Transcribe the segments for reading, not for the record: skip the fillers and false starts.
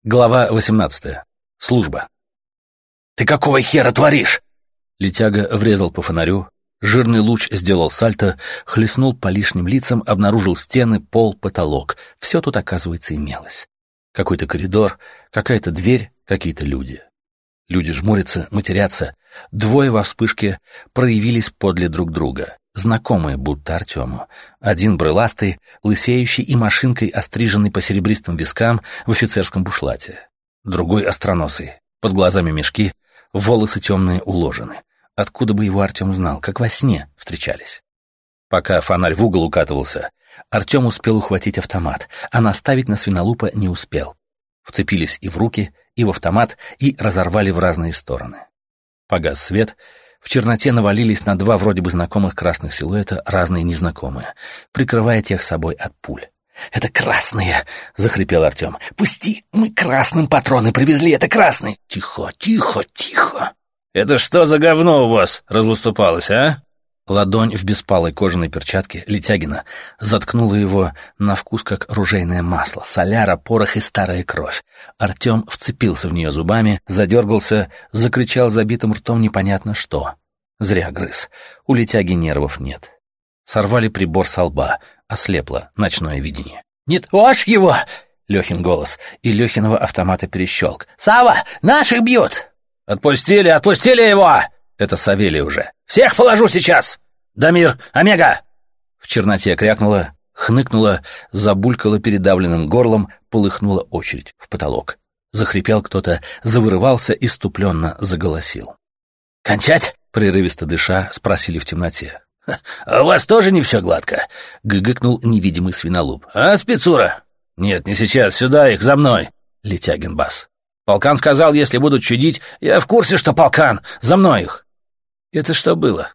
Глава 18. Служба. «Ты какого хера творишь?» Летяга врезал по фонарю, жирный луч сделал сальто, хлестнул по лишним лицам, обнаружил стены, пол, потолок. Все тут, оказывается, имелось. Какой-то коридор, какая-то дверь, какие-то люди. Люди жмурятся, матерятся. Двое во вспышке проявились подле друг друга. Знакомые будто Артему. Один брыластый, лысеющий и машинкой остриженный по серебристым вискам в офицерском бушлате. Другой остроносый, под глазами мешки, волосы темные уложены. Откуда бы его Артем знал, как во сне встречались. Пока фонарь в угол укатывался, Артем успел ухватить автомат, а наставить на свинолупа не успел. Вцепились и в руки, и в автомат, и разорвали в разные стороны. Погас свет. В черноте навалились на два вроде бы знакомых красных силуэта разные незнакомые, прикрывая тех собой от пуль. «Это красные!» — захрипел Артем. «Пусти! Мы красным патроны привезли! Это красные!» «Тихо, тихо, тихо!» «Это что за говно у вас развыступалось, а?» Ладонь в беспалой кожаной перчатке Летягина заткнула его на вкус как ружейное масло, соляра, порох и старая кровь. Артем вцепился в нее зубами, задергался, закричал забитым ртом непонятно что. Зря грыз. У Летяги нервов нет. Сорвали прибор со лба, ослепло ночное видение. «Не трожь его!» — Лехин голос, и Лехиного автомата перещелк. «Сава, наших бьют!» «Отпустили, отпустили его!» Это Савелий уже. «Всех положу сейчас! Дамир, Омега!» В черноте крякнула, хныкнула, забулькала передавленным горлом, полыхнула очередь в потолок. Захрипел кто-то, завырывался, иступленно заголосил. «Кончать?» — прерывисто дыша спросили в темноте. «А у вас тоже не все гладко?» — гыгыкнул невидимый свинолуп. «А, спецура?» «Нет, не сейчас, сюда их, за мной!» — Летягин бас. «Полкан сказал, если будут чудить, я в курсе, что полкан, за мной их!» «Это что было?»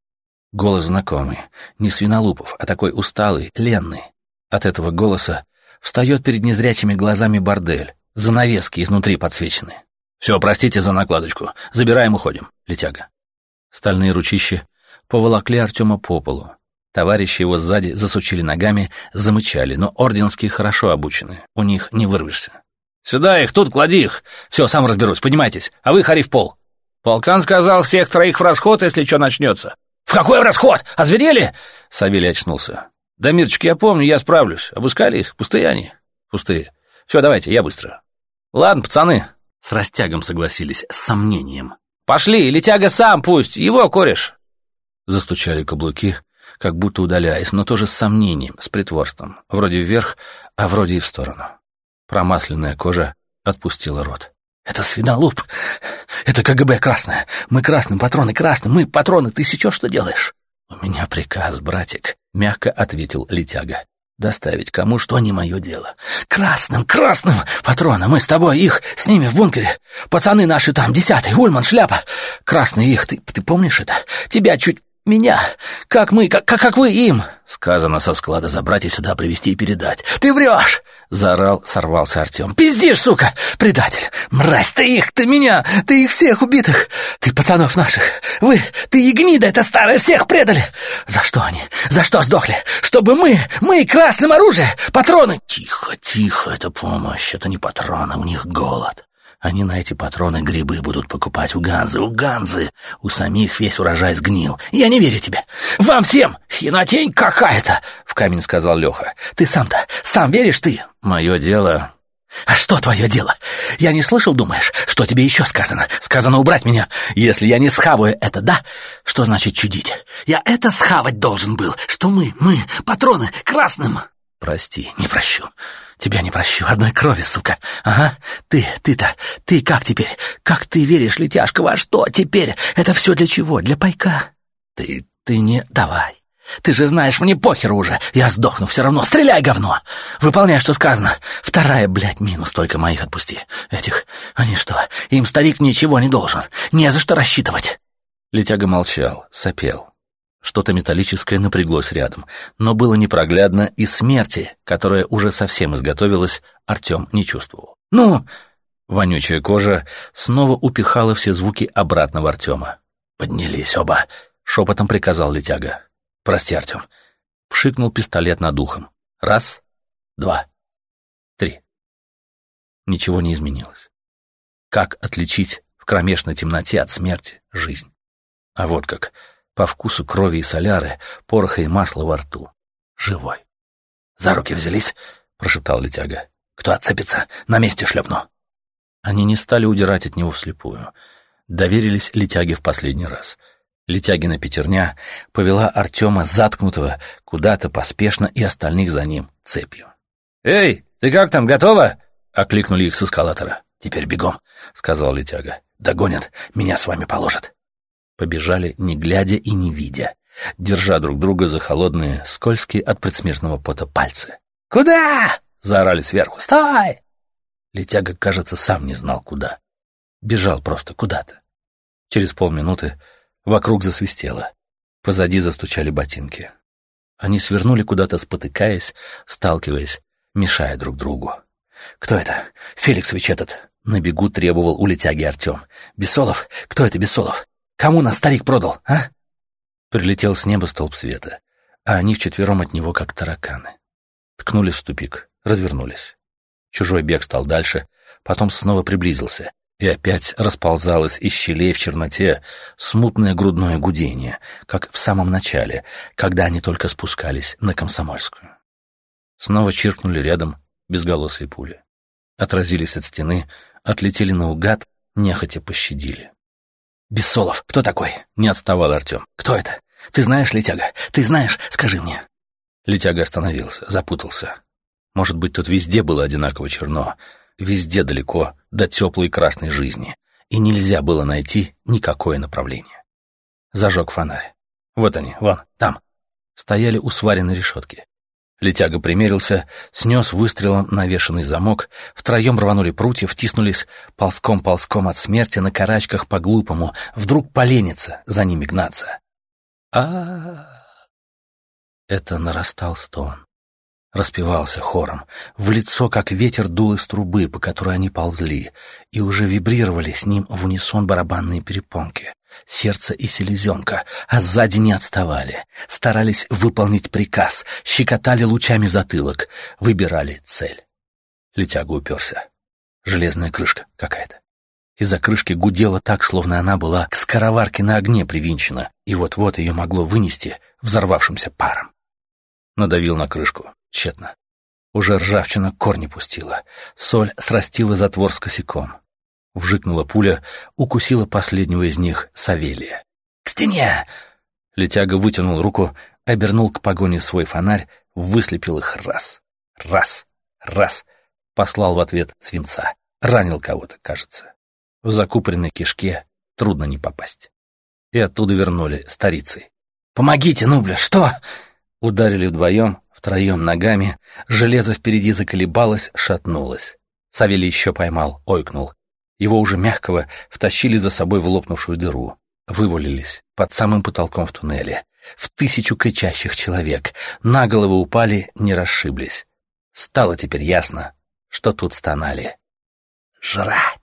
Голос знакомый, не Свинолупов, а такой усталый, ленный. От этого голоса встает перед незрячими глазами бордель, занавески изнутри подсвечены. «Все, простите за накладочку, забираем, уходим, Летяга». Стальные ручища поволокли Артема по полу. Товарищи его сзади засучили ногами, замычали, но орденские хорошо обучены, у них не вырвешься. «Сюда их, тут клади их! Все, сам разберусь, понимаетесь, а вы хари в пол!» «Полкан сказал, всех троих в расход, если что начнется». «В какой в расход? Озверели?» Савелий очнулся. «Да, Мирчик, я помню, я справлюсь. Обыскали их? Пустые они?» «Пустые. Все, давайте, я быстро». «Ладно, пацаны». С растягом согласились, с сомнением. «Пошли, Летяга сам пусть, его кореш». Застучали каблуки, как будто удаляясь, но тоже с сомнением, с притворством. Вроде вверх, а вроде и в сторону. Промасленная кожа отпустила рот. «Это свинолуп! Это КГБ красное! Мы красным, патроны красным! Мы патроны! Ты сейчас что делаешь?» «У меня приказ, братик», — мягко ответил Летяга. «Доставить кому что не мое дело. Красным, красным! Патроны! Мы с тобой их, с ними в бункере! Пацаны наши там, 10-й, Ульман, шляпа! Красные их, ты помнишь это? Тебя чуть... Меня! Как мы, как вы им!» «Сказано со склада забрать и сюда привезти и передать». «Ты врешь!» — заорал, сорвался Артем. «Пиздишь, сука! Предатель! Мразь! Ты меня! Ты их всех убитых! Ты пацанов наших! Ты и гнида эта старая всех предали! За что они? За что сдохли? Чтобы мы красным оружие! Патроны!» «Тихо, тихо! Это помощь! Это не патроны, у них голод!» Они на эти патроны грибы будут покупать у Ганзы. У самих весь урожай сгнил. Я не верю тебе. Вам всем хинотень какая-то, — в камень сказал Леха. Ты сам веришь ты? Мое дело... А что твое дело? Я не слышал, думаешь? Что тебе еще сказано? Сказано убрать меня, если я не схаваю это, да? Что значит чудить? Я это схавать должен был, что мы, патроны, красным. Прости, не прощу. Тебя не прощу, одной крови, сука. Ага, ты как теперь? Как ты веришь, Летяшка, во что теперь? Это все для чего? Для пайка? Ты не... Давай. Ты же знаешь, мне похеру уже. Я сдохну все равно. Стреляй, говно. Выполняй, что сказано. Вторая, блядь, минус. Только моих отпусти. Этих... Они что? Им старик ничего не должен. Не за что рассчитывать. Летяга молчал, сопел. Что-то металлическое напряглось рядом, но было непроглядно, и смерти, которая уже совсем изготовилась, Артем не чувствовал. «Ну!» Вонючая кожа снова упихала все звуки обратно в Артема. «Поднялись оба!» — шепотом приказал Летяга. «Прости, Артем!» — пшикнул пистолет над ухом. «Раз, два, три!» Ничего не изменилось. Как отличить в кромешной темноте от смерти жизнь? А вот как: по вкусу крови и соляры, пороха и масла во рту. Живой. «За руки взялись?» — прошептал летяга. «Кто отцепится, на месте шлепну». Они не стали удирать от него вслепую. Доверились летяге в последний раз. Летягина пятерня повела Артема, заткнутого, куда-то поспешно, и остальных за ним цепью. «Эй, ты как там, готова?» — окликнули их с эскалатора. «Теперь бегом», — сказал летяга. «Догонят, меня с вами положат». Побежали, не глядя и не видя, держа друг друга за холодные, скользкие от предсмертного пота пальцы. «Куда?» — заорали сверху. «Стой!» Летяга, кажется, сам не знал, куда. Бежал просто куда-то. Через полминуты вокруг засвистело. Позади застучали ботинки. Они свернули куда-то, спотыкаясь, сталкиваясь, мешая друг другу. «Кто это? Феликсович этот?» — на бегу требовал у летяги Артем. «Бессолов? Кто это Бессолов? Кому нас старик продал, а?» Прилетел с неба столб света, а они вчетвером от него, как тараканы. Ткнулись в тупик, развернулись. Чужой бег стал дальше, потом снова приблизился, и опять расползалось из щелей в черноте смутное грудное гудение, как в самом начале, когда они только спускались на Комсомольскую. Снова чиркнули рядом безголосые пули. Отразились от стены, отлетели наугад, нехотя пощадили. «Бессолов, кто такой?» — не отставал Артем. «Кто это? Ты знаешь, летяга? Ты знаешь? Скажи мне». Летяга остановился, запутался. Может быть, тут везде было одинаково черно, везде далеко до теплой красной жизни, и нельзя было найти никакое направление. Зажег фонарь. Вот они, вон, там. Стояли у сваренной решетки. Летяга примерился, снес выстрелом навешанный замок, втроем рванули прутья, втиснулись ползком-ползком от смерти на карачках по-глупому, вдруг поленится за ними гнаться. Это нарастал стон. Распевался хором, в лицо, как ветер, дул из трубы, по которой они ползли, и уже вибрировали с ним в унисон барабанные перепонки, сердце и селезенка, а сзади не отставали, старались выполнить приказ, щекотали лучами затылок, выбирали цель. Летяга уперся. Железная крышка какая-то. Из-за крышки гудела так, словно она была к скороварке на огне привинчена, и вот-вот ее могло вынести взорвавшимся паром. Надавил на крышку. Тщетно. Уже ржавчина корни пустила. Соль срастила затвор с косяком. Вжикнула пуля, укусила последнего из них, Савелия. «К стене!» Летяга вытянул руку, обернул к погоне свой фонарь, выслепил их раз. Послал в ответ свинца. Ранил кого-то, кажется. В закупоренной кишке трудно не попасть. И оттуда вернули старицей. «Помогите, ну, бля, что?» Ударили вдвоем, втроем ногами, железо впереди заколебалось, шатнулось. Савелий еще поймал, ойкнул. Его уже мягкого втащили за собой в лопнувшую дыру. Вывалились под самым потолком в туннеле. В 1000 кричащих человек. На головы упали, не расшиблись. Стало теперь ясно, что тут стонали. «Жрать!»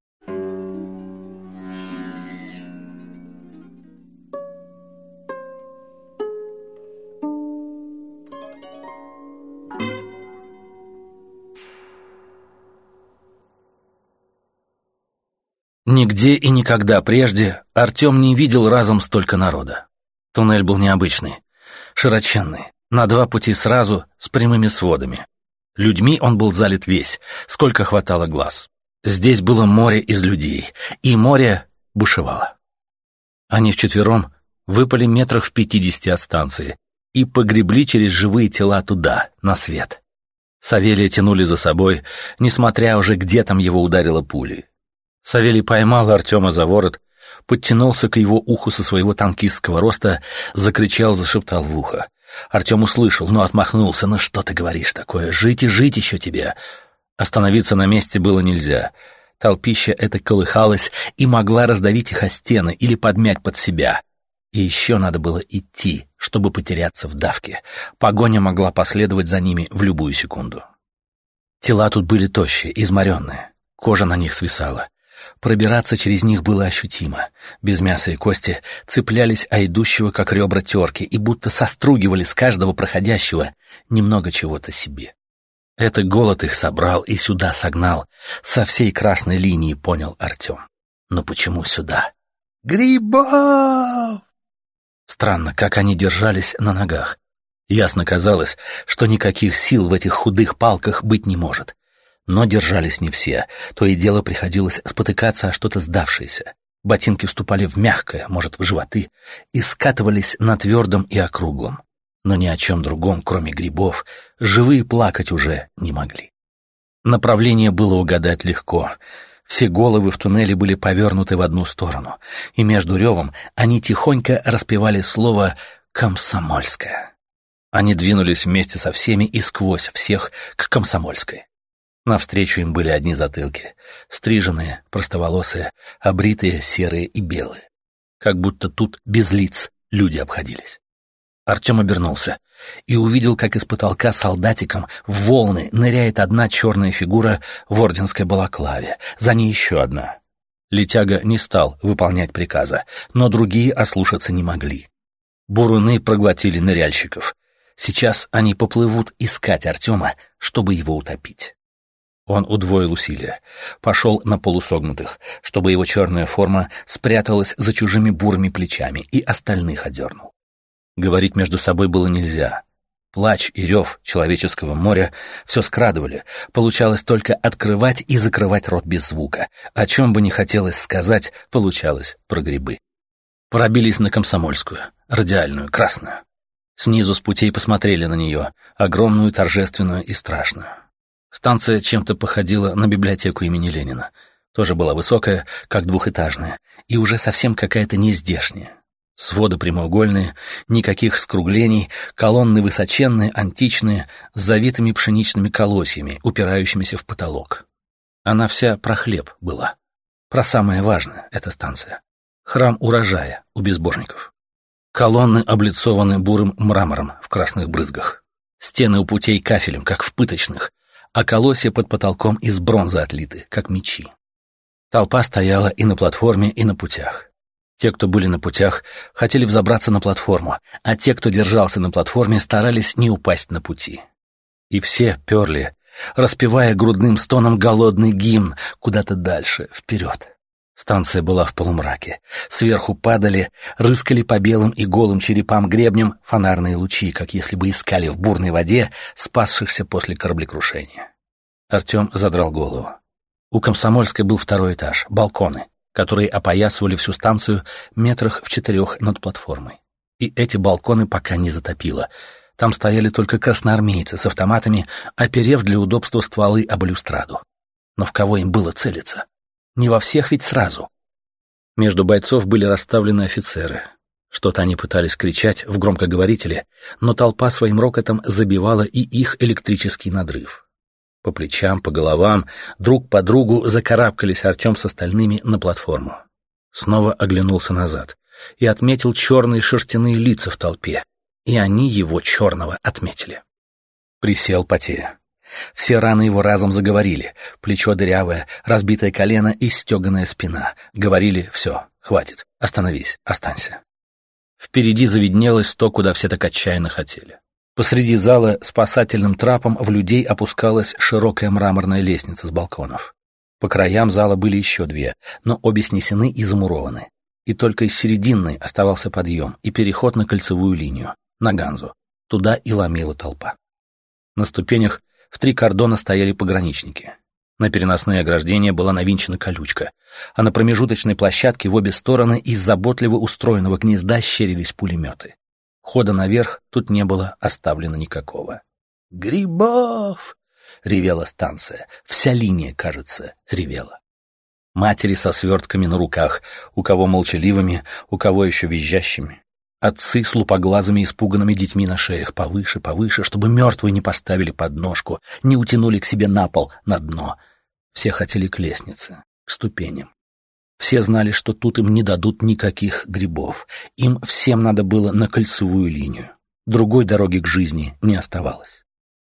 Нигде и никогда прежде Артем не видел разом столько народа. Туннель был необычный, широченный, на 2 пути сразу, с прямыми сводами. Людьми он был залит весь, сколько хватало глаз. Здесь было море из людей, и море бушевало. Они вчетвером выпали метрах в 50 от станции и погребли через живые тела туда, на свет. Савелия тянули за собой, несмотря уже, где там его ударило пулей. Савелий поймал Артема за ворот, подтянулся к его уху со своего танкистского роста, закричал, зашептал в ухо. Артем услышал, но отмахнулся. «Ну что ты говоришь такое? Жить и жить еще тебе!» Остановиться на месте было нельзя. Толпища эта колыхалась и могла раздавить их о стены или подмять под себя. И еще надо было идти, чтобы потеряться в давке. Погоня могла последовать за ними в любую секунду. Тела тут были тощие, изморенные. Кожа на них свисала. Пробираться через них было ощутимо. Без мяса и кости цеплялись о идущего, как ребра терки, и будто состругивали с каждого проходящего немного чего-то себе. Это голод их собрал и сюда согнал. Со всей красной линии, понял Артем. Но почему сюда? Грибов! Странно, как они держались на ногах. Ясно казалось, что никаких сил в этих худых палках быть не может. Но держались не все, то и дело приходилось спотыкаться о что-то сдавшееся. Ботинки вступали в мягкое, может, в животы, и скатывались на твердом и округлом. Но ни о чем другом, кроме грибов, живые плакать уже не могли. Направление было угадать легко. Все головы в туннеле были повернуты в одну сторону, и между ревом они тихонько распевали слово «Комсомольская». Они двинулись вместе со всеми и сквозь всех к Комсомольской. Навстречу им были одни затылки, стриженные, простоволосые, обритые, серые и белые. Как будто тут без лиц люди обходились. Артем обернулся и увидел, как из потолка солдатиком в волны ныряет одна черная фигура в орденской балаклаве, за ней еще одна. Летяга не стал выполнять приказа, но другие ослушаться не могли. Буруны проглотили ныряльщиков. Сейчас они поплывут искать Артема, чтобы его утопить. Он удвоил усилия, пошел на полусогнутых, чтобы его черная форма спряталась за чужими бурыми плечами, и остальных одернул. Говорить между собой было нельзя. Плач и рев человеческого моря все скрадывали, получалось только открывать и закрывать рот без звука. О чем бы ни хотелось сказать, получалось про грибы. Пробились на Комсомольскую, радиальную, красную. Снизу с путей посмотрели на нее, огромную, торжественную и страшную. Станция чем-то походила на библиотеку имени Ленина. Тоже была высокая, как двухэтажная, и уже совсем какая-то нездешняя. Своды прямоугольные, никаких скруглений, колонны высоченные, античные, с завитыми пшеничными колосьями, упирающимися в потолок. Она вся про хлеб была. Про самое важное эта станция. Храм урожая у безбожников. Колонны облицованы бурым мрамором в красных брызгах. Стены у путей кафелем, как в пыточных, а колосья под потолком из бронзы отлиты, как мечи. Толпа стояла и на платформе, и на путях. Те, кто были на путях, хотели взобраться на платформу, а те, кто держался на платформе, старались не упасть на пути. И все перли, распевая грудным стоном голодный гимн куда-то дальше, вперед. Станция была в полумраке. Сверху падали, рыскали по белым и голым черепам гребням фонарные лучи, как если бы искали в бурной воде спасшихся после кораблекрушения. Артем задрал голову. У Комсомольской был второй этаж, балконы, которые опоясывали всю станцию метрах в 4 над платформой. И эти балконы пока не затопило. Там стояли только красноармейцы с автоматами, оперев для удобства стволы об балюстраду. Но в кого им было целиться? Не во всех ведь сразу. Между бойцов были расставлены офицеры. Что-то они пытались кричать в громкоговорителе, но толпа своим рокотом забивала и их электрический надрыв. По плечам, по головам, друг по другу закарабкались Артем с остальными на платформу. Снова оглянулся назад и отметил черные шерстяные лица в толпе, и они его черного отметили. Присел потея. Все раны его разом заговорили, плечо дырявое, разбитое колено и стеганая спина. Говорили: все, хватит, остановись, останься. Впереди завиднелось то, куда все так отчаянно хотели. Посреди зала спасательным трапом в людей опускалась широкая мраморная лестница с балконов. По краям зала были еще 2, но обе снесены и замурованы. И только из серединной оставался подъем и переход на кольцевую линию, на Ганзу. Туда и ломила толпа. На ступенях в 3 кордона стояли пограничники. На переносные ограждения была навинчена колючка, а на промежуточной площадке в обе стороны из заботливо устроенного гнезда щерились пулеметы. Хода наверх тут не было оставлено никакого. «Грибов!» — ревела станция. Вся линия, кажется, ревела. Матери со свертками на руках, у кого молчаливыми, у кого еще визжащими. Отцы с лупоглазыми испуганными детьми на шеях, повыше, повыше, чтобы мертвые не поставили под ножку, не утянули к себе на пол, на дно. Все хотели к лестнице, к ступеням. Все знали, что тут им не дадут никаких грибов. Им всем надо было на кольцевую линию. Другой дороги к жизни не оставалось.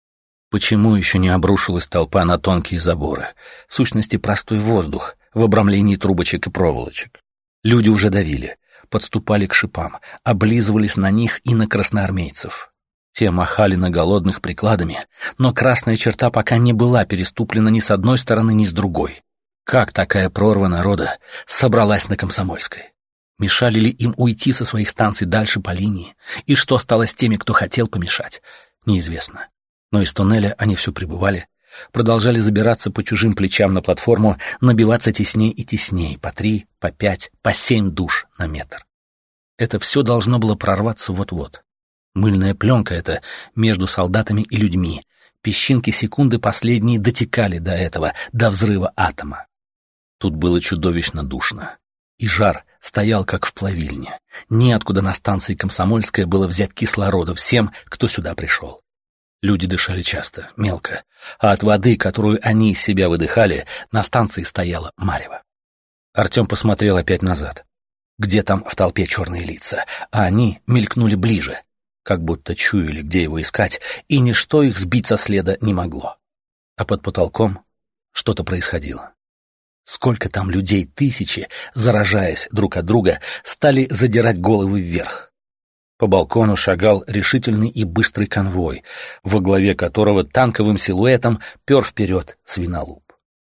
Почему еще не обрушилась толпа на тонкие заборы? В сущности, простой воздух в обрамлении трубочек и проволочек. Люди уже давили, подступали к шипам, облизывались на них и на красноармейцев. Те махали на голодных прикладами, но красная черта пока не была переступлена ни с одной стороны, ни с другой. Как такая прорва народа собралась на Комсомольской? Мешали ли им уйти со своих станций дальше по линии? И что стало с теми, кто хотел помешать? Неизвестно. Но из туннеля они все прибывали, продолжали забираться по чужим плечам на платформу, набиваться тесней и тесней, по 3, по 5, по 7 душ на метр. Это все должно было прорваться вот-вот. Мыльная пленка эта между солдатами и людьми. Песчинки секунды последние дотекали до этого, до взрыва атома. Тут было чудовищно душно. И жар стоял, как в плавильне. Неоткуда на станции Комсомольская было взять кислорода всем, кто сюда пришел. Люди дышали часто, мелко, а от воды, которую они из себя выдыхали, на станции стояло марево. Артем посмотрел опять назад. Где там в толпе черные лица, а они мелькнули ближе, как будто чуяли, где его искать, и ничто их сбить со следа не могло. А под потолком что-то происходило. Сколько там людей, тысячи, заражаясь друг от друга, стали задирать головы вверх. По балкону шагал решительный и быстрый конвой, во главе которого танковым силуэтом пер вперед свинолуп.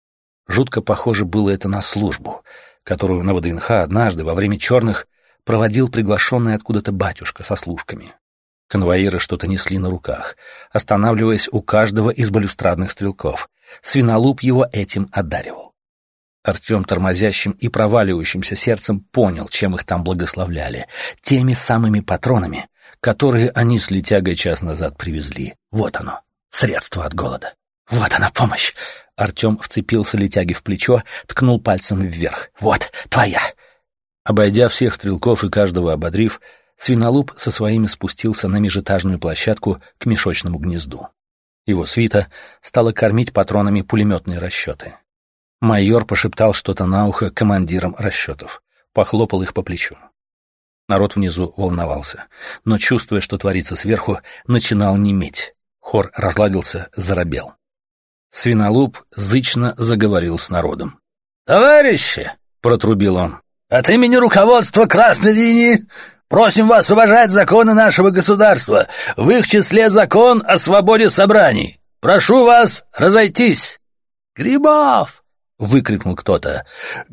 Жутко похоже было это на службу, которую на ВДНХ однажды во время черных проводил приглашенный откуда-то батюшка со служками. Конвоиры что-то несли на руках, останавливаясь у каждого из балюстрадных стрелков. Свинолуп его этим одаривал. Артем тормозящим и проваливающимся сердцем понял, чем их там благословляли. Теми самыми патронами, которые они с Летягой час назад привезли. Вот оно, средство от голода. Вот она, помощь. Артем вцепился Летяге в плечо, ткнул пальцем вверх. Вот, твоя. Обойдя всех стрелков и каждого ободрив, свинолуп со своими спустился на межэтажную площадку к мешочному гнезду. Его свита стала кормить патронами пулеметные расчеты. Майор пошептал что-то на ухо командирам расчетов, похлопал их по плечу. Народ внизу волновался, но, чувствуя, что творится сверху, начинал неметь. Хор разладился, заробел. Свинолуп зычно заговорил с народом. «Товарищи!» — протрубил он. «От имени руководства Красной линии просим вас уважать законы нашего государства, в их числе закон о свободе собраний. Прошу вас разойтись!» «Грибов!» — выкрикнул кто-то.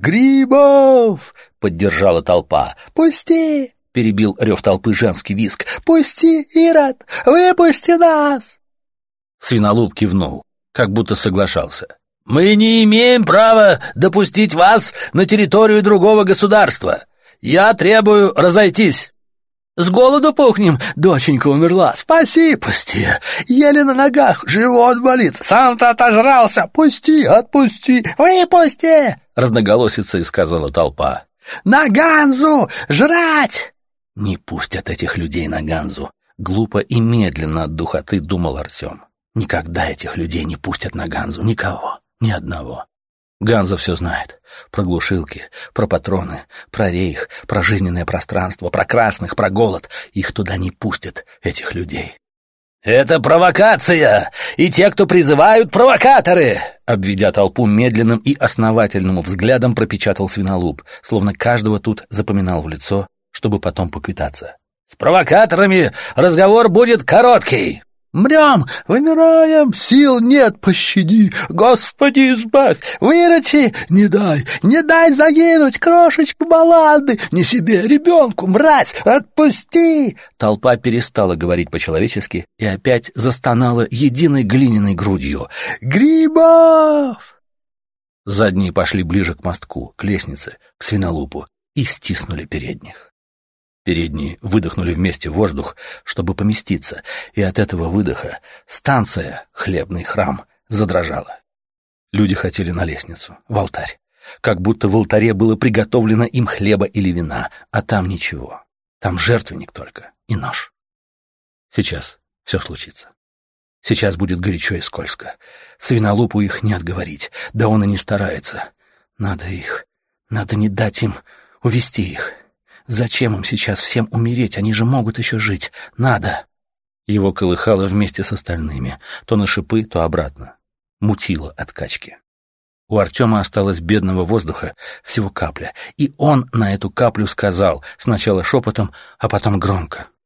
«Грибов!» — поддержала толпа. «Пусти!» — перебил рев толпы женский визг. «Пусти, Ирод! Выпусти нас!» Свинолуп кивнул, как будто соглашался. «Мы не имеем права допустить вас на территорию другого государства. Я требую разойтись». «С голоду пухнем, доченька умерла. Спаси, пусти. Еле на ногах, живот болит. Сам-то отожрался. Пусти, отпусти, выпусти!» Разноголосица сказала толпа. «На Ганзу! Жрать!» Не пустят этих людей на Ганзу. Глупо и медленно от духоты думал Артем. Никогда этих людей не пустят на Ганзу. Никого. Ни одного. Ганза все знает. Про глушилки, про патроны, про рейх, про жизненное пространство, про красных, про голод. Их туда не пустят, этих людей. «Это провокация! И те, кто призывают, провокаторы!» Обведя толпу медленным и основательным взглядом, пропечатал свинолуп, словно каждого тут запоминал в лицо, чтобы потом поквитаться. «С провокаторами разговор будет короткий!» «Мрем, вымираем, сил нет, пощади, Господи, избавь, выручи, не дай загинуть, крошечку баллады, не себе, ребенку, мразь, отпусти!» Толпа перестала говорить по-человечески и опять застонала единой глиняной грудью. «Грибов!» Задние пошли ближе к мостку, к лестнице, к свинолупу и стиснули передних. Передние выдохнули вместе воздух, чтобы поместиться, и от этого выдоха станция, хлебный храм, задрожала. Люди хотели на лестницу, в алтарь, как будто в алтаре было приготовлено им хлеба или вина, а там ничего. Там жертвенник только и нож. Сейчас все случится. Сейчас будет горячо и скользко. Свинолупу их не отговорить, да он и не старается. Надо не дать им, увести их. Зачем им сейчас всем умереть? Они же могут еще жить. Надо. Его колыхало вместе с остальными. То на шипы, то обратно. Мутило от качки. У Артема осталось бедного воздуха всего капля. И он на эту каплю сказал, сначала шепотом, а потом громко.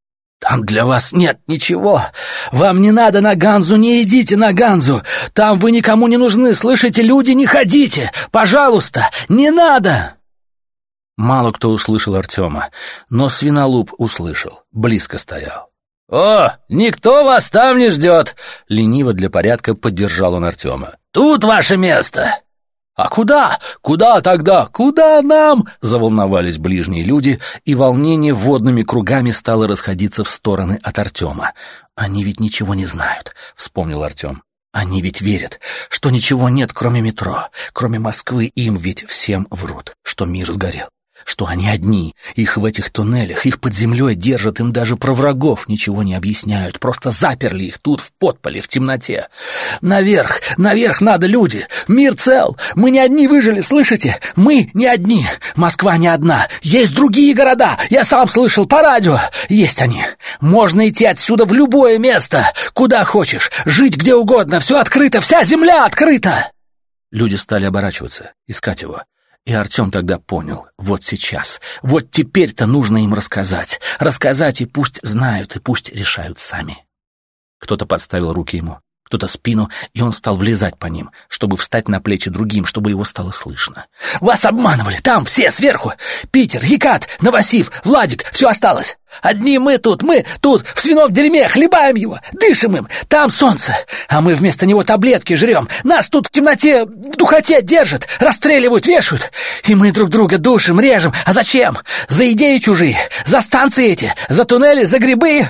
«Там для вас нет ничего. Вам не надо на Ганзу, не идите на Ганзу. Там вы никому не нужны, слышите, люди, не ходите. Пожалуйста, не надо!» Мало кто услышал Артема, но Свинолуп услышал, близко стоял. «О, никто вас там не ждет!» — лениво для порядка поддержал он Артема. «Тут ваше место!» «А куда? Куда тогда? Куда нам?» — заволновались ближние люди, и волнение водными кругами стало расходиться в стороны от Артема. «Они ведь ничего не знают», — вспомнил Артем. «Они ведь верят, что ничего нет, кроме метро, кроме Москвы, им ведь всем врут, что мир сгорел, что они одни, их в этих туннелях, их под землей держат, им даже про врагов ничего не объясняют, просто заперли их тут в подполе, в темноте. Наверх, наверх надо, люди, мир цел, мы не одни выжили, слышите? Мы не одни, Москва не одна, есть другие города, я сам слышал по радио, есть они. Можно идти отсюда в любое место, куда хочешь, жить где угодно, все открыто, вся земля открыта!» Люди стали оборачиваться, искать его. И Артем тогда понял, вот сейчас, вот теперь-то нужно им рассказать. Рассказать, и пусть знают, и пусть решают сами. Кто-то подставил руки ему, кто-то спину, и он стал влезать по ним, чтобы встать на плечи другим, чтобы его стало слышно. «Вас обманывали, там все сверху! Питер, Екат, Новосиб, Владик, все осталось! Одни мы тут, в свином дерьме, хлебаем его, дышим им, там солнце, а мы вместо него таблетки жрем, нас тут в темноте, в духоте держат, расстреливают, вешают, и мы друг друга душим, режем, а зачем? За идеи чужие, за станции эти, за туннели, за грибы!»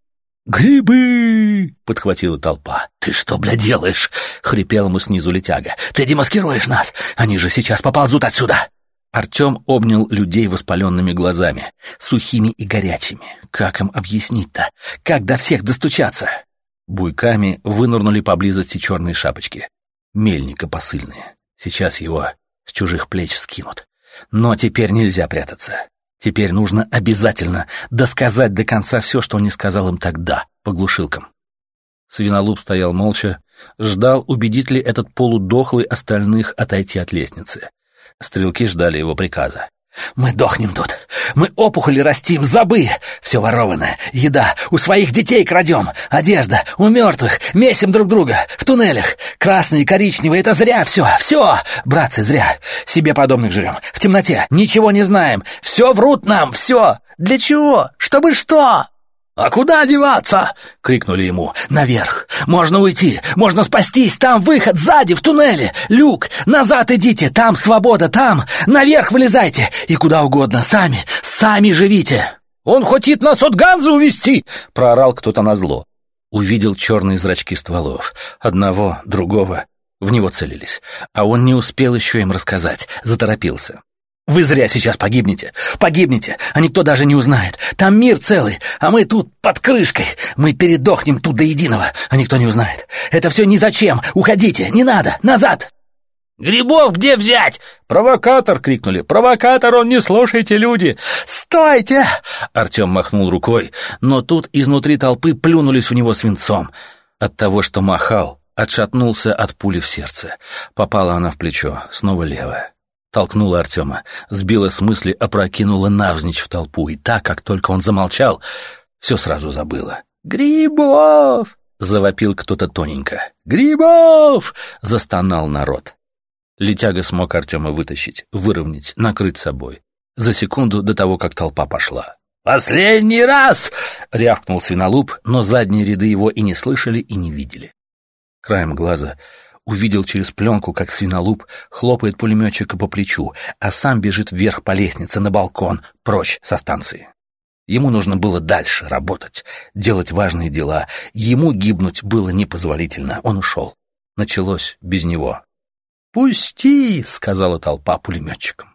«Грибы!» — подхватила толпа. «Ты что, бля, делаешь?» — хрипел ему снизу Летяга. «Ты демаскируешь нас! Они же сейчас поползут отсюда!» Артем обнял людей воспаленными глазами, сухими и горячими. Как им объяснить-то? Как до всех достучаться? Буйками вынырнули поблизости черные шапочки. Мельника посыльные. Сейчас его с чужих плеч скинут. Но теперь нельзя прятаться. Теперь нужно обязательно досказать до конца все, что он не сказал им тогда, по глушилкам. Свинолуп стоял молча, ждал, убедит ли этот полудохлый остальных отойти от лестницы. Стрелки ждали его приказа. «Мы дохнем тут, мы опухоли растим, забы, все ворованное, еда, у своих детей крадем, одежда, у мертвых, месим друг друга, в туннелях, красные, коричневые, это зря все, братцы, зря, себе подобных жрем, в темноте, ничего не знаем, все врут нам, все, для чего, чтобы что?» «А куда деваться?» — крикнули ему. «Наверх! Можно уйти! Можно спастись! Там выход! Сзади, в туннеле! Люк! Назад идите! Там свобода! Там! Наверх вылезайте! И куда угодно! Сами живите!» «Он хочет нас от Ганзы увести!» — проорал кто-то назло. Увидел черные зрачки стволов. Одного, другого. В него целились. А он не успел еще им рассказать. Заторопился. «Вы зря сейчас погибнете, а никто даже не узнает. Там мир целый, а мы тут под крышкой. Мы передохнем тут до единого, а никто не узнает. Это все ни зачем, уходите, не надо, назад!» «Грибов где взять?» «Провокатор!» — крикнули. «Провокатор, он не слушайте, люди!» «Стойте!» — Артем махнул рукой, но тут изнутри толпы плюнулись в него свинцом. От того, что махал, отшатнулся от пули в сердце. Попала она в плечо, снова левая. Толкнула Артема, сбила с мысли, опрокинула навзничь в толпу, и так, как только он замолчал, все сразу забыла. «Грибов!» — завопил кто-то тоненько. «Грибов!» — застонал народ. Летяга смог Артема вытащить, выровнять, накрыть собой. За секунду до того, как толпа пошла. «Последний раз!» — рявкнул Свинолуп, но задние ряды его и не слышали, и не видели. Краем глаза увидел через пленку, как Свинолуп хлопает пулеметчика по плечу, а сам бежит вверх по лестнице на балкон, прочь со станции. Ему нужно было дальше работать, делать важные дела. Ему гибнуть было непозволительно. Он ушел. Началось без него. «Пусти!» — сказала толпа пулеметчикам.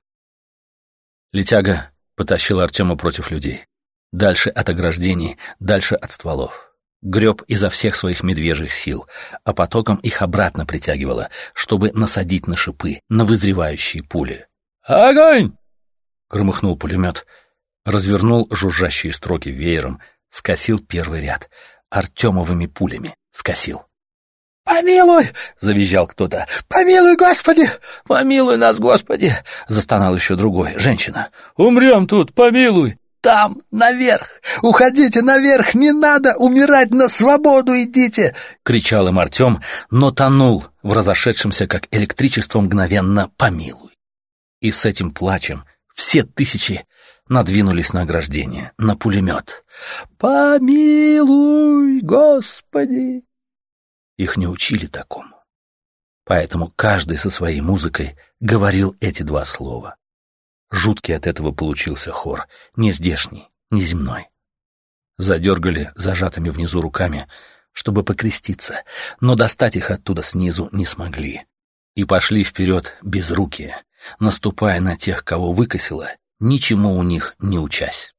Летяга потащил Артема против людей. Дальше от ограждений, дальше от стволов. Греб изо всех своих медвежьих сил, а потоком их обратно притягивало, чтобы насадить на шипы, на вызревающие пули. «Огонь!» — громыхнул пулемет, развернул жужжащие строки веером, скосил первый ряд. Артемовыми пулями скосил. «Помилуй!» — завизжал кто-то. «Помилуй, Господи! Помилуй нас, Господи!» — застонал еще другой, женщина. «Умрем тут, помилуй!» там, наверх! Уходите наверх, не надо умирать, на свободу идите!» — кричал им Артем, но тонул в разошедшемся, как электричество, мгновенно «помилуй». И с этим плачем все тысячи надвинулись на ограждение, на пулемет. «Помилуй, Господи!» Их не учили такому. Поэтому каждый со своей музыкой говорил эти два слова. Жуткий от этого получился хор, не здешний, не земной. Задергали зажатыми внизу руками, чтобы покреститься, но достать их оттуда снизу не смогли. И пошли вперед безрукие, наступая на тех, кого выкосило, ничему у них не учась.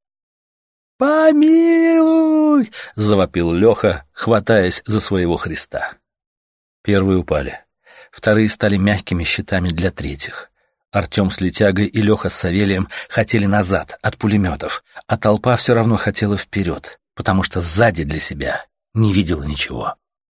«Помилуй!» — завопил Леха, хватаясь за своего Христа. Первые упали, вторые стали мягкими щитами для третьих. Артем с Летягой и Леха с Савелием хотели назад, от пулеметов, а толпа все равно хотела вперед, потому что сзади для себя не видела ничего.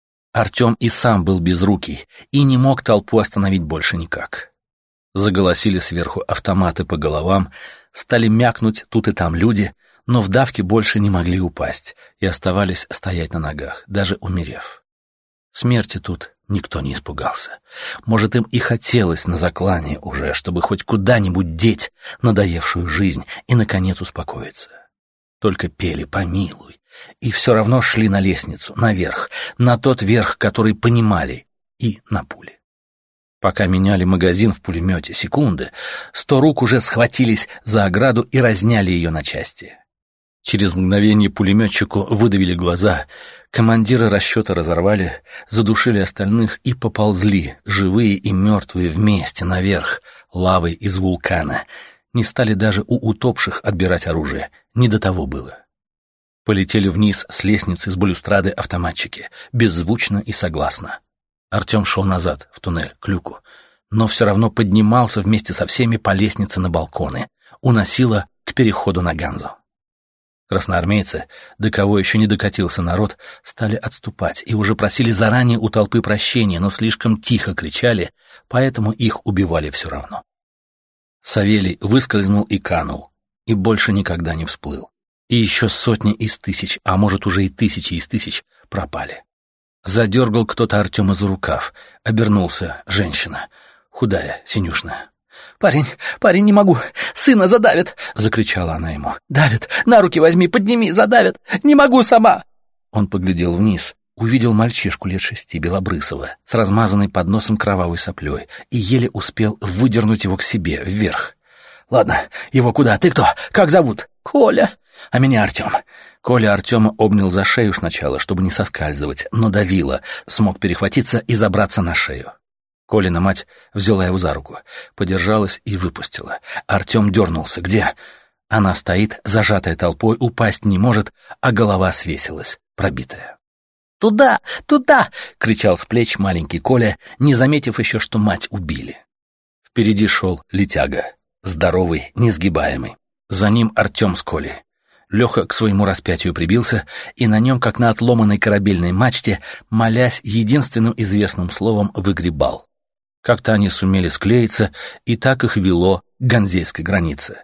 Артем и сам был безрукий и не мог толпу остановить больше никак. Заголосили сверху автоматы по головам, стали мякнуть тут и там люди, но в давке больше не могли упасть и оставались стоять на ногах, даже умерев. Смерти тут никто не испугался. Может, им и хотелось на заклание уже, чтобы хоть куда-нибудь деть надоевшую жизнь и, наконец, успокоиться. Только пели «помилуй», и все равно шли на лестницу, наверх, на тот верх, который понимали, и на пули. Пока меняли магазин в пулемете секунды, 100 рук уже схватились за ограду и разняли ее на части. Через мгновение пулеметчику выдавили глаза, командиры расчета разорвали, задушили остальных и поползли, живые и мертвые вместе, наверх, лавой из вулкана. Не стали даже у утопших отбирать оружие, не до того было. Полетели вниз с лестницы с балюстрады автоматчики, беззвучно и согласно. Артем шел назад, в туннель, к люку, но все равно поднимался вместе со всеми по лестнице на балконы, уносило к переходу на Ганзу. Красноармейцы, до кого еще не докатился народ, стали отступать и уже просили заранее у толпы прощения, но слишком тихо кричали, поэтому их убивали все равно. Савелий выскользнул и канул, и больше никогда не всплыл. И еще сотни из тысяч, а может уже и тысячи из тысяч, пропали. Задергал кто-то Артема за рукав, обернулся женщина, худая, синюшная. «Парень, не могу! Сына задавит!» — закричала она ему. «Давит! На руки возьми, подними, задавит! Не могу сама!» Он поглядел вниз, увидел мальчишку лет 6, белобрысого, с размазанной под носом кровавой соплей, и еле успел выдернуть его к себе, вверх. «Ладно, его куда? Ты кто? Как зовут?» «Коля. А меня Артем». Коля Артема обнял за шею сначала, чтобы не соскальзывать, но давило, смог перехватиться и забраться на шею. Колина мать взяла его за руку, подержалась и выпустила. Артем дернулся. «Где?» Она стоит, зажатая толпой, упасть не может, а голова свесилась, пробитая. «Туда! Туда!» — кричал с плеч маленький Коля, не заметив еще, что мать убили. Впереди шел Летяга, здоровый, несгибаемый. За ним Артем с Колей. Леха к своему распятию прибился, и на нем, как на отломанной корабельной мачте, молясь единственным известным словом, выгребал. Как-то они сумели склеиться, и так их вело к ганзейской границе.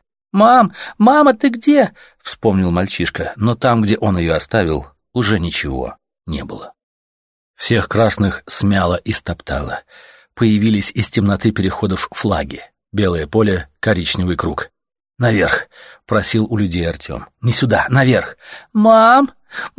«Мама, ты где?» — вспомнил мальчишка, но там, где он ее оставил, уже ничего не было. Всех красных смяло и стоптало. Появились из темноты переходов флаги. Белое поле, коричневый круг. «Наверх!» — просил у людей Артем. «Не сюда, наверх!» «Мам!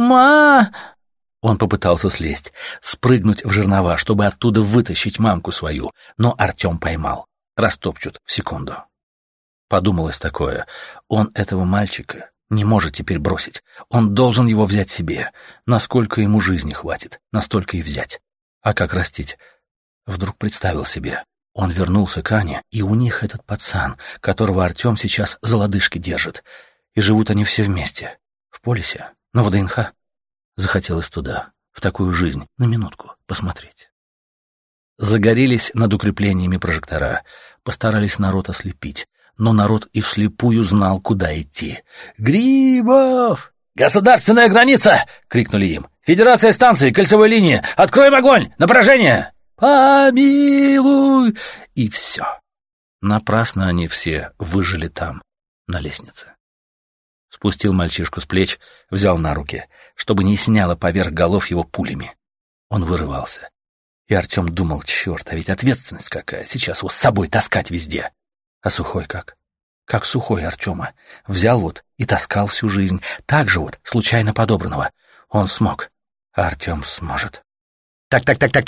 Он попытался слезть, спрыгнуть в жернова, чтобы оттуда вытащить мамку свою, но Артем поймал. Растопчут в секунду. Подумалось такое. Он этого мальчика не может теперь бросить. Он должен его взять себе. Насколько ему жизни хватит, настолько и взять. А как растить? Вдруг представил себе. Он вернулся к Ане, и у них этот пацан, которого Артем сейчас за лодыжки держит. И живут они все вместе. В полисе, на ВДНХ. Захотелось туда, в такую жизнь, на минутку посмотреть. Загорелись над укреплениями прожектора, постарались народ ослепить, но народ и вслепую знал, куда идти. «Грибов!» «Государственная граница!» — крикнули им. «Федерация станций, кольцевой линии! Откроем огонь! На поражение!» «Помилуй!» И все. Напрасно они все выжили там, на лестнице. Спустил мальчишку с плеч, взял на руки, чтобы не сняло поверх голов его пулями. Он вырывался. И Артем думал, черт, а ведь ответственность какая, сейчас его с собой таскать везде. А Сухой как? Как Сухой Артема. Взял вот и таскал всю жизнь, так же вот, случайно подобранного. Он смог, а Артем сможет. Так,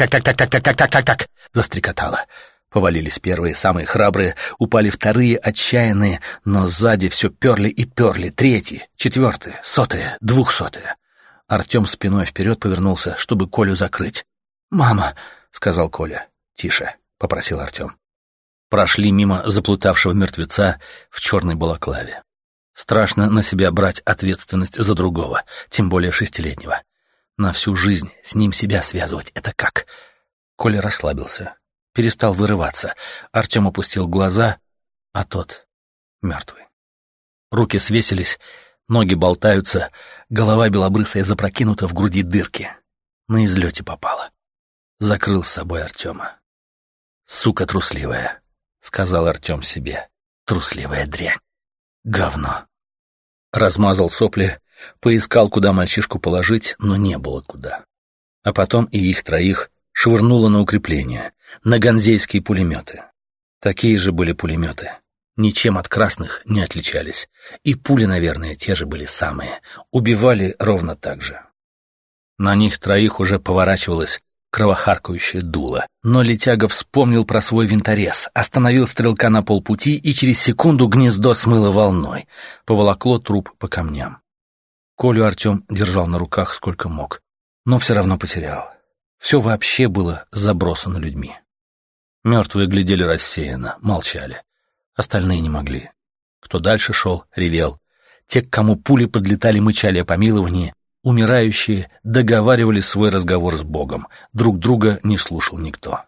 застрекотало. Повалились первые, самые храбрые, упали вторые, отчаянные, но сзади все перли и перли, третьи, четвертые, сотые, 200-е. Артем спиной вперед повернулся, чтобы Колю закрыть. «Мама!» — сказал Коля. «Тише!» — попросил Артем. Прошли мимо заплутавшего мертвеца в черной балаклаве. Страшно на себя брать ответственность за другого, тем более 6-летнего. На всю жизнь с ним себя связывать — это как? Коля расслабился, перестал вырываться. Артем опустил глаза, а тот мертвый. Руки свесились, ноги болтаются, голова белобрысая запрокинута, в груди дырки. На излете попала. Закрыл с собой Артема. «Сука трусливая», — сказал Артем себе. «Трусливая дрянь. Говно». Размазал сопли, поискал, куда мальчишку положить, но не было куда. А потом и их троих швырнуло на укрепление, на ганзейские пулеметы. Такие же были пулеметы. Ничем от красных не отличались. И пули, наверное, те же были самые. Убивали ровно так же. На них троих уже поворачивалось кровохаркающее дуло. Но Летяга вспомнил про свой винторез, остановил стрелка на полпути, и через секунду гнездо смыло волной. Поволокло труп по камням. Колю Артем держал на руках сколько мог, но все равно потерял. Все вообще было забросано людьми. Мертвые глядели рассеянно, молчали. Остальные не могли. Кто дальше шел, ревел. Те, к кому пули подлетали, мычали о помиловании. Умирающие договаривали свой разговор с Богом. Друг друга не слушал никто.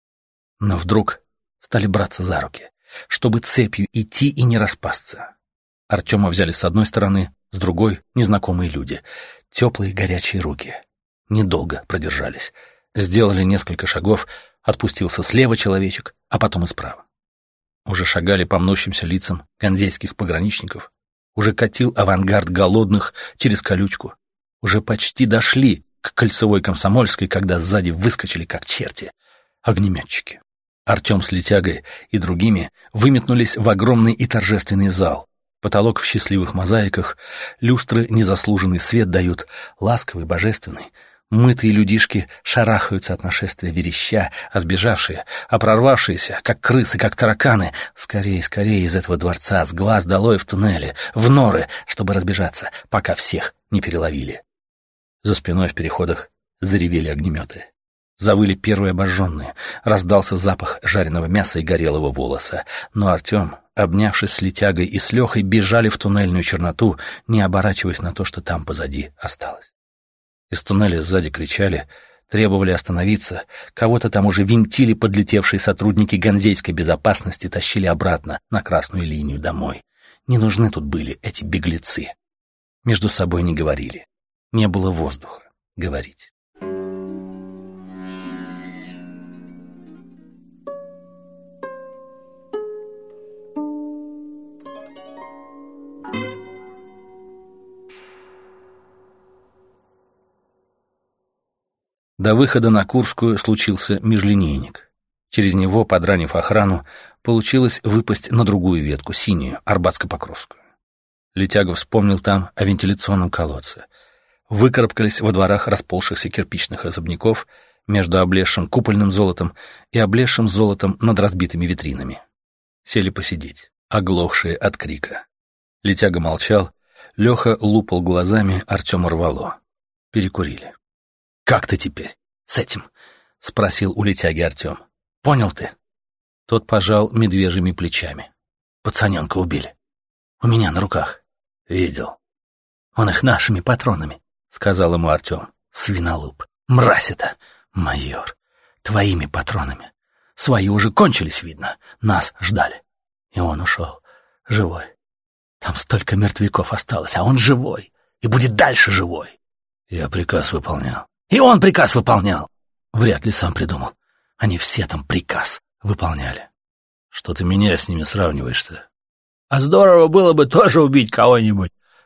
Но вдруг стали браться за руки, чтобы цепью идти и не распасться. Артема взяли с одной стороны, с другой — незнакомые люди. Теплые горячие руки. Недолго продержались. Сделали несколько шагов, отпустился слева человечек, а потом и справа. Уже шагали по мнущимся лицам ганзейских пограничников. Уже катил авангард голодных через колючку. Уже почти дошли к Кольцевой Комсомольской, когда сзади выскочили, как черти, огнеметчики. Артем с Летягой и другими выметнулись в огромный и торжественный зал. Потолок в счастливых мозаиках, люстры незаслуженный свет дают, ласковый, божественный. Мытые людишки шарахаются от нашествия вереща, а сбежавшие, а прорвавшиеся, как крысы, как тараканы, скорее, скорее из этого дворца, с глаз долой в туннеле, в норы, чтобы разбежаться, пока всех не переловили. За спиной в переходах заревели огнеметы. Завыли первые обожженные, раздался запах жареного мяса и горелого волоса. Но Артем, обнявшись с Летягой и с Лехой, бежали в туннельную черноту, не оборачиваясь на то, что там позади осталось. Из туннеля сзади кричали, требовали остановиться, кого-то там уже винтили подлетевшие сотрудники ганзейской безопасности, тащили обратно на красную линию домой. Не нужны тут были эти беглецы. Между собой не говорили. Не было воздуха говорить. До выхода на Курскую случился межлинейник. Через него, подранив охрану, получилось выпасть на другую ветку, синюю, Арбатско-Покровскую. Летяга вспомнил там о вентиляционном колодце. Выкарабкались во дворах расползшихся кирпичных особняков между облезшим купольным золотом и облезшим золотом над разбитыми витринами. Сели посидеть, оглохшие от крика. Летяга молчал, Леха лупал глазами, Артема рвало. Перекурили. «Как ты теперь с этим?» — спросил у Летяги Артем. «Понял ты?» Тот пожал медвежьими плечами. «Пацаненка убили. У меня на руках. Видел. Он их нашими патронами», — сказал ему Артем. «Свинолуп. Мразь это, майор. Твоими патронами. Свои уже кончились, видно. Нас ждали. И он ушел. Живой. Там столько мертвяков осталось, а он живой. И будет дальше живой». «Я приказ выполнял». «И он приказ выполнял!» «Вряд ли сам придумал. Они все там приказ выполняли». «Что ты меня с ними сравниваешь-то?» «А здорово было бы тоже убить кого-нибудь.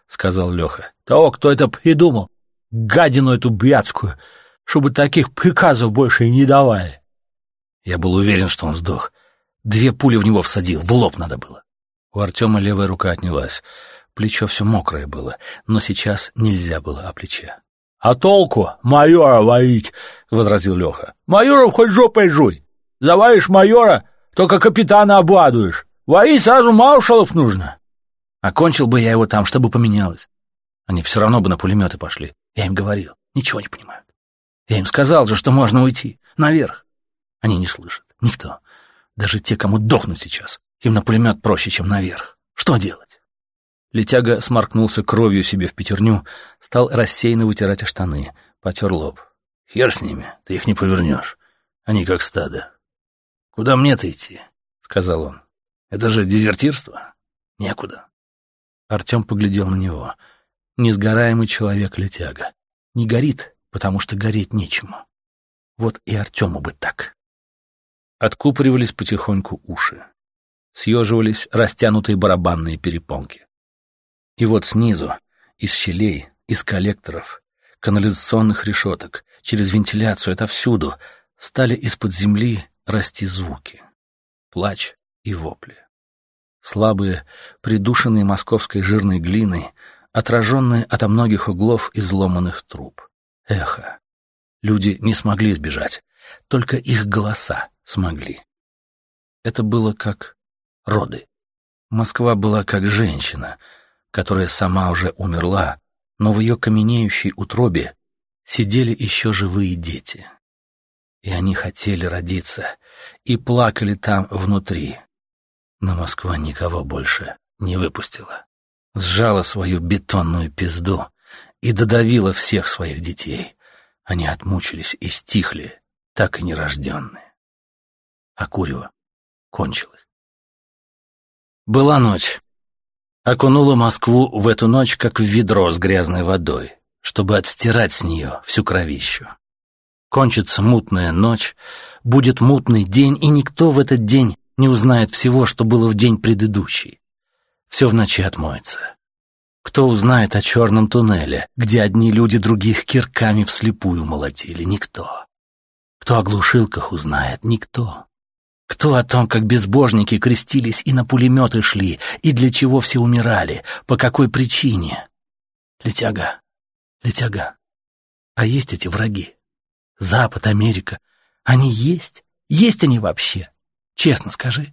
сказал Леха. «Того, кто это придумал, гадину эту блядскую, чтобы таких приказов больше и не давали». Я был уверен, что он сдох. 2 пули в него всадил, в лоб надо было. У Артема левая рука отнялась. Плечо все мокрое было, но сейчас нельзя было о плече. «А толку майора варить?» — возразил Леха. «Майоров хоть жопой жуй. Заваришь майора, только капитана обладуешь. Варить сразу маршалов нужно». Окончил бы я его там, чтобы поменялось. Они все равно бы на пулеметы пошли. Я им говорил, ничего не понимают. Я им сказал же, что можно уйти, наверх. Они не слышат, никто. Даже те, кому дохнуть сейчас. Им на пулемет проще, чем наверх. Что делать? Летяга сморкнулся кровью себе в пятерню, стал рассеянно вытирать о штаны, потер лоб. «Хер с ними, ты их не повернешь. Они как стадо. Куда мне-то идти?» — сказал он. «Это же дезертирство. Некуда». Артем поглядел на него. Несгораемый человек-летяга. Не горит, потому что гореть нечему. Вот и Артему бы так. Откупоривались потихоньку уши. Съеживались растянутые барабанные перепонки. И вот снизу, из щелей, из коллекторов, канализационных решеток, через вентиляцию, отовсюду, стали из-под земли расти звуки. Плач и вопли. Слабые, придушенные московской жирной глиной, отраженные ото многих углов изломанных труб. Эхо. Люди не смогли сбежать, только их голоса смогли. Это было как роды. Москва была как женщина, которая сама уже умерла, но в ее каменеющей утробе сидели еще живые дети. И они хотели родиться, и плакали там внутри. Но Москва никого больше не выпустила. Сжала свою бетонную пизду и додавила всех своих детей. Они отмучились и стихли, так и нерожденные. А курево кончилось. Была ночь. Окунула Москву в эту ночь, как в ведро с грязной водой, чтобы отстирать с нее всю кровищу. Кончится мутная ночь, будет мутный день, и никто в этот день не узнает всего, что было в день предыдущий. Все в ночи отмоется. Кто узнает о черном туннеле, где одни люди других кирками вслепую молотили? Никто. Кто о глушилках узнает? Никто. Кто о том, как безбожники крестились и на пулеметы шли, и для чего все умирали, по какой причине? Летяга, летяга. А есть эти враги? Запад, Америка. Они есть? Есть они вообще? Честно скажи.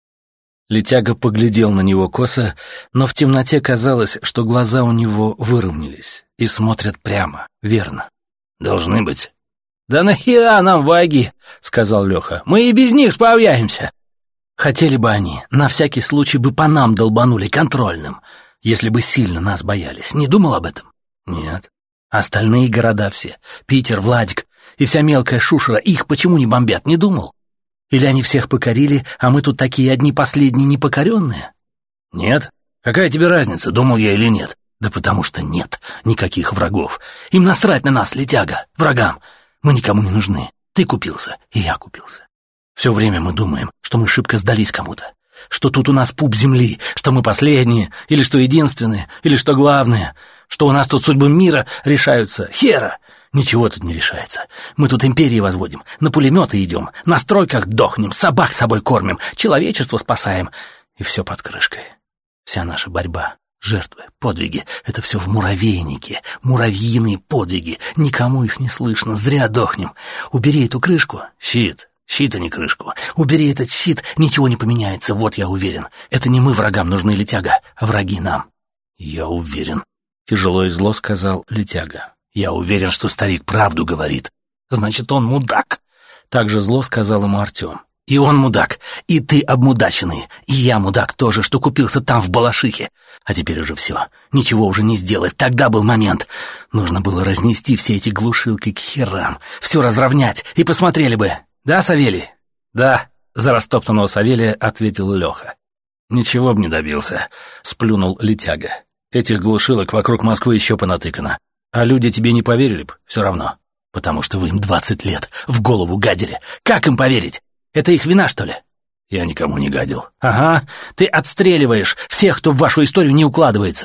Летяга поглядел на него косо, но в темноте казалось, что глаза у него выровнялись и смотрят прямо, верно. «Должны быть». «Да нахера нам враги?» — сказал Леха. «Мы и без них справляемся». Хотели бы они, на всякий случай бы по нам долбанули контрольным, если бы сильно нас боялись. Не думал об этом? Нет. Остальные города все, Питер, Владик и вся мелкая шушера, их почему не бомбят, не думал? Или они всех покорили, а мы тут такие одни последние непокоренные? Нет. Какая тебе разница, думал я или нет? Да потому что нет никаких врагов. Им насрать на нас, летяга, врагам. Мы никому не нужны. Ты купился, и я купился. Все время мы думаем, что мы шибко сдались кому-то, что тут у нас пуп земли, что мы последние, или что единственные, или что главные, что у нас тут судьбы мира решаются. Хера! Ничего тут не решается. Мы тут империи возводим, на пулеметы идем, на стройках дохнем, собак собой кормим, человечество спасаем. И все под крышкой. Вся наша борьба, жертвы, подвиги — это все в муравейнике. Муравьиные подвиги. Никому их не слышно, зря дохнем. Убери эту крышку. Щит, а не крышку. Убери этот щит, ничего не поменяется, вот я уверен. Это не мы врагам нужны, летяга, а враги нам. Я уверен, — тяжело и зло сказал летяга. Я уверен, что старик правду говорит. Значит, он мудак. Так же зло сказал ему Артем. И он мудак, и ты обмудаченный, и я мудак тоже, что купился там в Балашихе. А теперь уже все, ничего уже не сделать. Тогда был момент. Нужно было разнести все эти глушилки к херам, все разровнять, и посмотрели бы. Да, Савелий? Да, за растоптанного Савелия ответил Леха. Ничего б не добился, сплюнул летяга. Этих глушилок вокруг Москвы еще понатыкано. А люди тебе не поверили б, все равно. Потому что вы им 20 лет в голову гадили. Как им поверить? Это их вина, что ли? Я никому не гадил. Ага, ты отстреливаешь всех, кто в вашу историю не укладывается.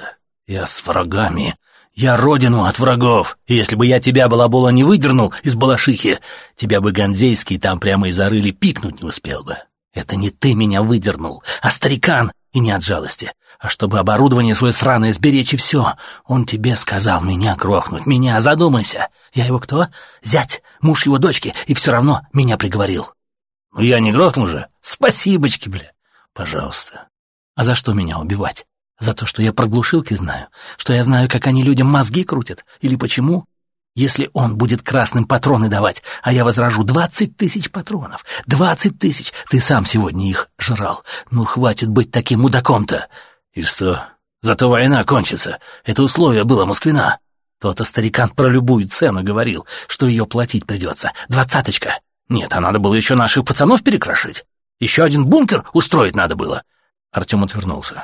Я с врагами. Я родину от врагов. И если бы я тебя, балабола, не выдернул из Балашихи, тебя бы Ганзейский там прямо из Орыли пикнуть не успел бы. Это не ты меня выдернул, а старикан, и не от жалости. А чтобы оборудование свое сраное сберечь, и все. Он тебе сказал меня грохнуть. Меня, задумайся. Я его кто? Зять, муж его дочки, и все равно меня приговорил. Ну я не грохнул же. Спасибочки, бля. Пожалуйста. А за что меня убивать? За то, что я про глушилки знаю? Что я знаю, как они людям мозги крутят? Или почему? Если он будет красным патроны давать, а я возражу 20 тысяч патронов, 20 тысяч, ты сам сегодня их жрал. Ну, хватит быть таким мудаком-то. И что? Зато война кончится. Это условие было Москвина. То-то старикан про любую цену говорил, что ее платить придется. 20-очка. Нет, а надо было еще наших пацанов перекрошить. Еще один бункер устроить надо было. Артем отвернулся.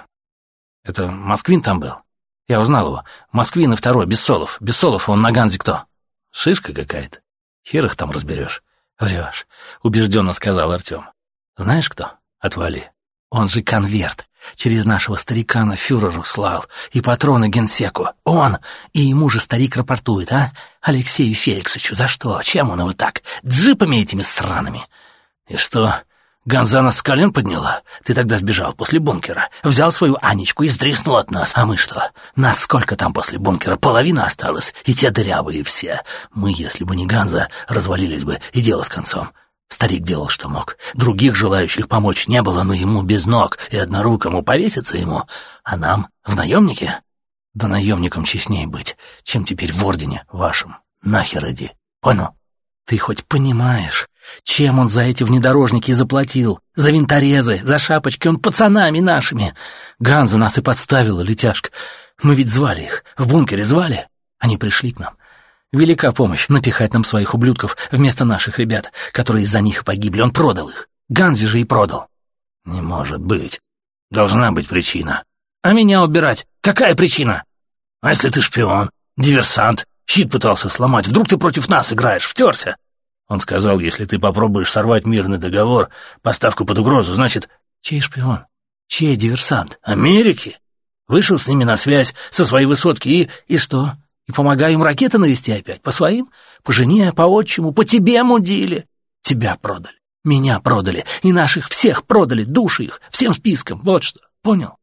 Это Москвин там был? Я узнал его. Москвин и второй, Бессолов. Бессолов, он на Ганзе кто? Шишка какая-то. Хер их там разберешь. Врешь, убежденно сказал Артем. Знаешь кто? Отвали. Он же конверт. Через нашего старикана фюреру слал. И патроны генсеку. Он! И ему же старик рапортует, а? Алексею Феликсовичу. За что? Чем он его так? Джипами этими сраными. И что? Ганза нас с колен подняла. Ты тогда сбежал после бункера. Взял свою Анечку и сдриснул от нас. А мы что? Нас сколько там после бункера? Половина осталась. И те дырявые все. Мы, если бы не Ганза, развалились бы, и дело с концом. Старик делал, что мог. Других желающих помочь не было, но ему без ног. И однорукому повеситься ему. А нам в наемнике? Да наемникам честнее быть, чем теперь в ордене вашем. Нахер иди. Понял? Ты хоть понимаешь, чем он за эти внедорожники заплатил? За винторезы, за шапочки, он пацанами нашими. Ганза нас и подставила, летяшка. Мы ведь звали их, в бункере звали. Они пришли к нам. Велика помощь напихать нам своих ублюдков вместо наших ребят, которые из-за них погибли. Он продал их. Ганзе же и продал. Не может быть. Должна быть причина. А меня убирать? Какая причина? А если ты шпион, диверсант, щит пытался сломать, вдруг ты против нас играешь, втерся? Он сказал, если ты попробуешь сорвать мирный договор, поставку под угрозу, значит... Чей шпион? Чей диверсант? Америки? Вышел с ними на связь со своей высотки и что? И помогаю им ракеты навести опять? По своим? По жене, по отчиму, по тебе мудили? Тебя продали, меня продали, и наших всех продали, души их, всем списком, вот что, понял?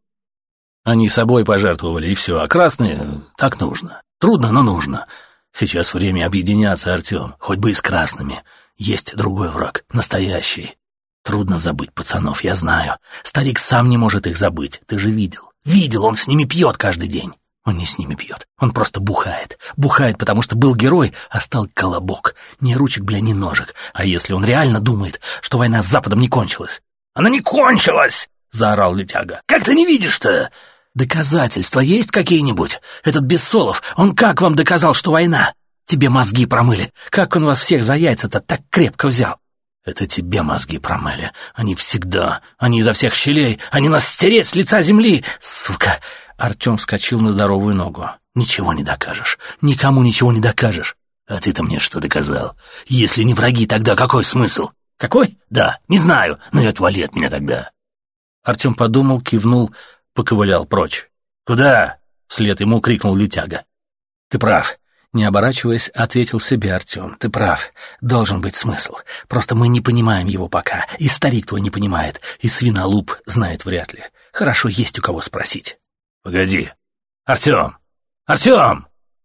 Они собой пожертвовали, и все, а красные так нужно. Трудно, но нужно. Сейчас время объединяться, Артем, хоть бы и с красными. Есть другой враг, настоящий. Трудно забыть пацанов, я знаю. Старик сам не может их забыть, ты же видел. Видел, он с ними пьет каждый день. Он не с ними пьет, он просто бухает. Бухает, потому что был герой, а стал колобок. Ни ручек, бля, ни ножек. А если он реально думает, что война с Западом не кончилась? Она не кончилась! Заорал летяга. Как ты не видишь-то? Доказательства есть какие-нибудь? Этот Бессолов, он как вам доказал, что война? Тебе мозги промыли. Как он вас всех за яйца-то так крепко взял? Это тебе мозги промыли. Они всегда. Они изо всех щелей. Они нас стереть с лица земли. Сука! Артем вскочил на здоровую ногу. Ничего не докажешь. Никому ничего не докажешь. А ты-то мне что доказал? Если не враги, тогда какой смысл? Какой? Да, не знаю. Но и отвали от меня тогда. Артем подумал, кивнул, поковылял прочь. «Куда?» — вслед ему крикнул летяга. «Ты прав», — не оборачиваясь, ответил себе Артем. «Ты прав. Должен быть смысл. Просто мы не понимаем его пока. И старик твой не понимает. И свинолуп знает вряд ли. Хорошо, есть у кого спросить». «Погоди. Артем! Артем!»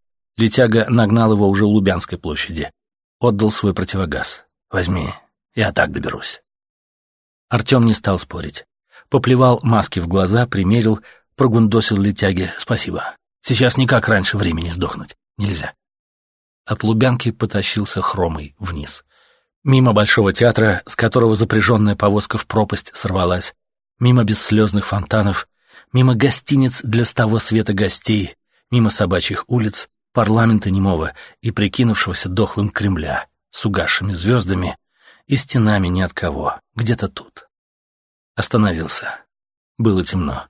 Летяга нагнал его уже у Лубянской площади. Отдал свой противогаз. «Возьми. Я так доберусь». Артем не стал спорить. Поплевал маски в глаза, примерил, прогундосил летяге. «Спасибо. Сейчас никак раньше времени сдохнуть. Нельзя». От Лубянки потащился хромой вниз. Мимо Большого театра, с которого запряженная повозка в пропасть сорвалась. Мимо бесслезных фонтанов. Мимо гостиниц для с того света гостей. Мимо собачьих улиц, парламента немого и прикинувшегося дохлым Кремля с угасшими звездами и стенами ни от кого. Где-то тут. Остановился. Было темно.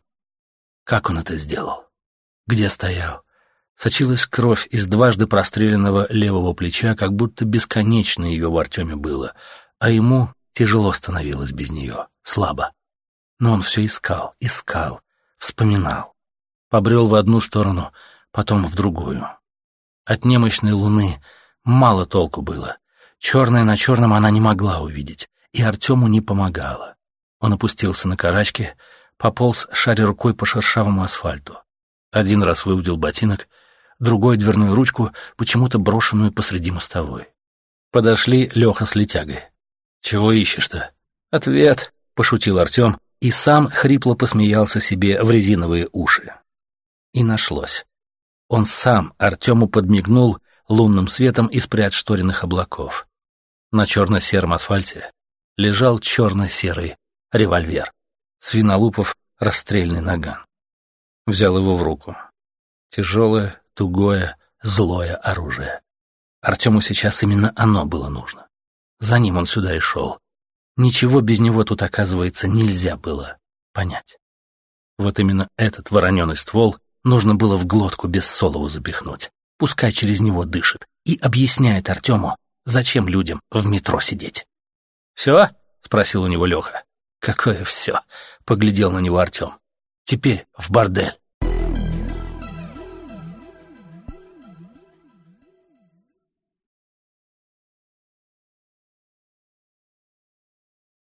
Как он это сделал? Где стоял? Сочилась кровь из дважды простреленного левого плеча, как будто бесконечно ее в Артеме было, а ему тяжело становилось без нее, слабо. Но он все искал, вспоминал. Побрел в одну сторону, потом в другую. От немощной луны мало толку было. Черное на черном она не могла увидеть, и Артему не помогала. Он опустился на карачки, пополз, шаря рукой по шершавому асфальту. Один раз выудил ботинок, другой — дверную ручку, почему-то брошенную посреди мостовой. Подошли Леха с Летягой. «Чего ищешь-то?» «Ответ», — пошутил Артем, и сам хрипло посмеялся себе в резиновые уши. И нашлось. Он сам Артему подмигнул лунным светом из приотшторенных облаков. На черно-сером асфальте лежал черно-серый револьвер. Свинолупов расстрельный наган. Взял его в руку. Тяжелое, тугое, злое оружие. Артему сейчас именно оно было нужно. За ним он сюда и шел. Ничего без него тут, оказывается, нельзя было понять. Вот именно этот вороненый ствол нужно было в глотку Бессолову запихнуть. Пускай через него дышит. И объясняет Артему, зачем людям в метро сидеть. «Все?» — спросил у него Леха. «Какое все?» — поглядел на него Артем. «Теперь в бордель».